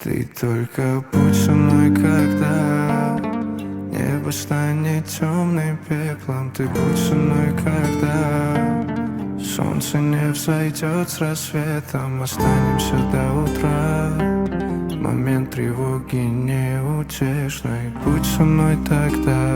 Ты только будь со мной, когда небо станет темным пеплом. Ты будь со мной, когда солнце не взойдет с рассветом. Останемся до утра, в момент тревоги неутешной. Будь со мной тогда.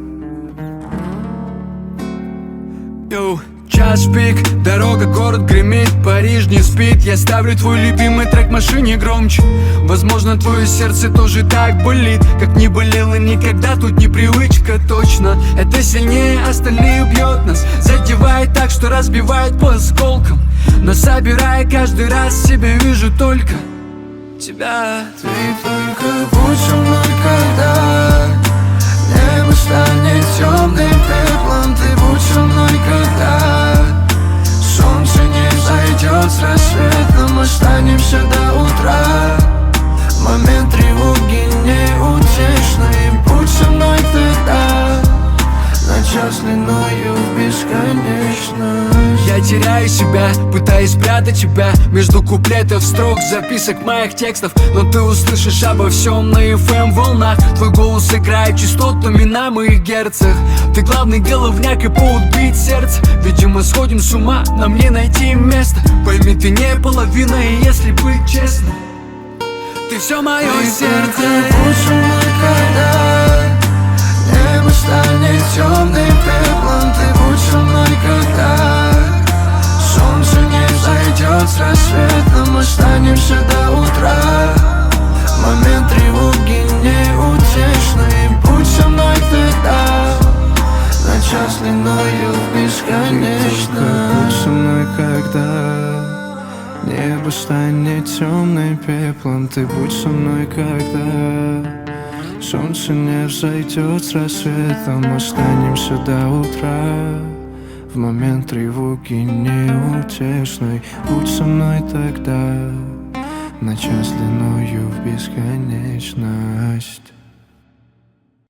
Йоу, час пик, дорога, город гремит, Париж не спит. Я ставлю твой любимый трек в машине громче. Возможно, твое сердце тоже так болит, как не болело никогда. Тут непривычка, точно. Это сильнее остальных бьет нас, задевает так, что разбивает по осколкам. Но собирая каждый раз, себя вижу только тебя. Ты только будь со мной, когда небо станет темным пеплом. Ты будь со мной, когда солнце не взойдет с рассветом. Останемся до утра, в момент тревоги неутешной. Будь со мной тогда, на час длиною в бесконечность. Я теряю себя, пытаюсь спрятать тебя между куплетов, строк, записок моих текстов. Но ты услышишь обо всем на FM волнах. Твой голос играет частотами на моих герцах. Ты главный головняк и повод бить сердце. Видимо, сходим с ума, нам не найти место. Пойми, ты не половина, и если быть честным, ты все мое сердце. Будь со мной, когда небо станет темным пеплом. Ты будь со мной, когда солнце не взойдет с рассветом. Останемся до утра, в момент тревоги неутешной. Будь со мной тогда, на час длиною в бесконечность. Будь со мной, когда небо станет темным пеплом. Ты будь со мной, когда солнце не взойдет с рассветом. Останемся до утра, в момент тревоги неутешной. Будь со мной тогда, на час длиною в бесконечность.